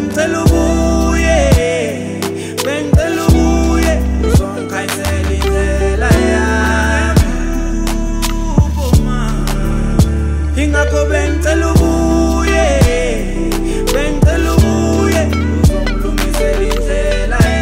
bengicela ubuye, bengicela ubuye, uzongikhanyisela indlela yami. Ingakho bengicela ubuye, bengicela ubuye, uzongilungisela indlela yami.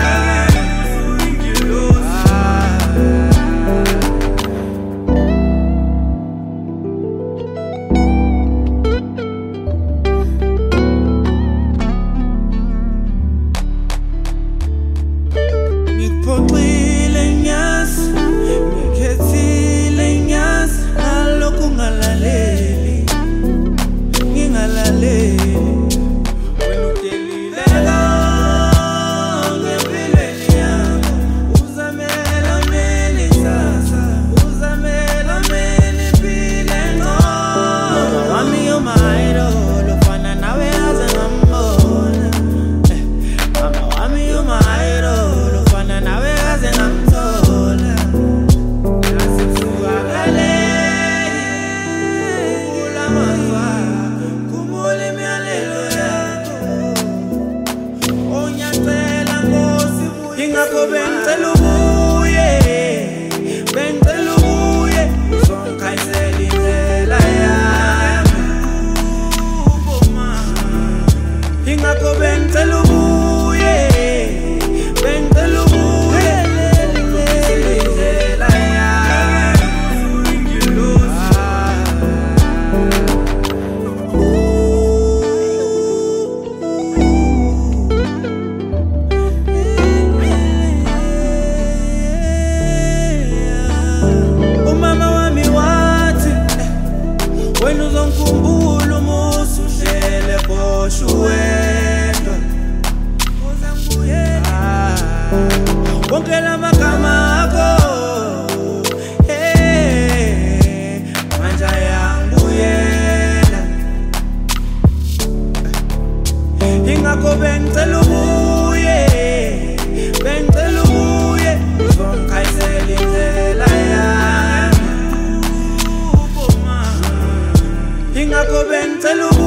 Ngikuphoxile ngiyazi, ngikhethile ngiyazi, ngalokhu ungalaleli, ngingalaleli. Wena udelileka ngempilweni yakho, uzamela mina ikusasa, uzamela mina impilo engcono. Mama wami you're my idol, ufana nawe aze ngambona. Mama wami you're my idol, ufana nawe aze ngamthola. Ngasizwakale kulamazwa, khumbula imiyalelo yakho. Onyacela Nkosi buye, ingakho bengicela ubuye, bengicela ubuye, uzongikhanyisela indlela yami. Ingakho bengicela ubuye, bengicela ubuye, uzongikhanyisela indlela yami. Umama wami wathi, wena uzongikhumbula umusi uhlele bosho wedwa. Wonke lamagama akho, manje ayangibuyela. Ingakho bengicela ubuye, bengicela ubuye, uzongikhanyisela indlela yami. Ingakho bengicela ubuye.